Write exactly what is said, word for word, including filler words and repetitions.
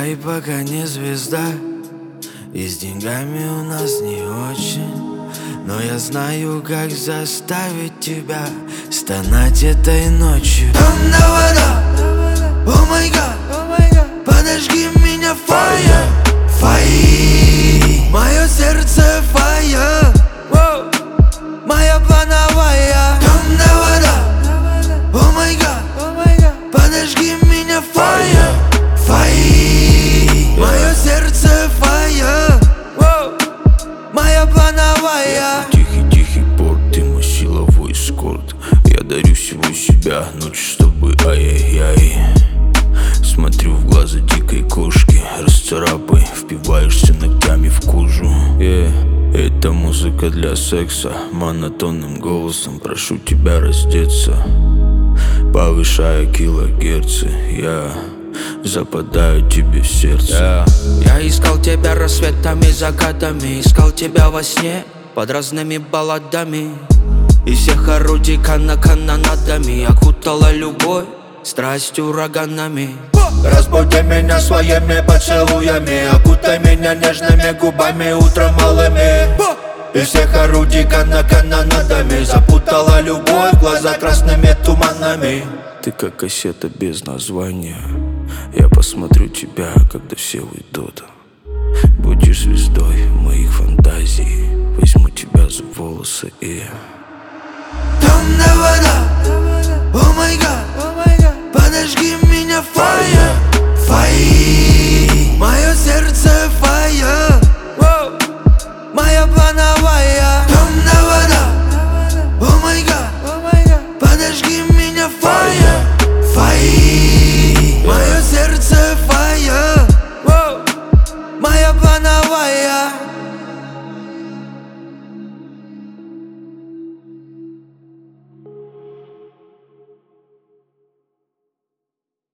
Играй, пока не звезда, и с деньгами у нас не очень, но я знаю, как заставить тебя стонать этой ночью. Темная вода, о май гад, подожги меня, fire, fire. Мое сердце fire, моя плановая. Темная вода, о май гад, подожги меня, fire, fire. Мое сердце fire, моя плановая. Тихий-тихий порт, ты мой силовой эскорт. Я дарю всего себя, ночь с тобой, ай-яй-яй. Смотрю в глаза дикой кошки, расцарапай, впиваешься ногтями в кожу. yeah. Это музыка для секса, монотонным голосом прошу тебя раздеться. Повышая килогерцы, я западаю тебе в сердце. yeah. Я искал тебя рассветами, закатами, искал тебя во сне под разными балладами. Из всех орудий канонадами окутала любовь, страсть ураганами. Разбуди меня своими поцелуями, окутай меня нежными губами утром малыми. Из всех орудий канонадами запутала любовь, глаза красными туманами. Ты как кассета без названия, я посмотрю тебя, когда все уйдут. Будешь звездой моих фантазий, возьму тебя за волосы и... Темная вода, о май гад, подожги меня, fire, fire. Мое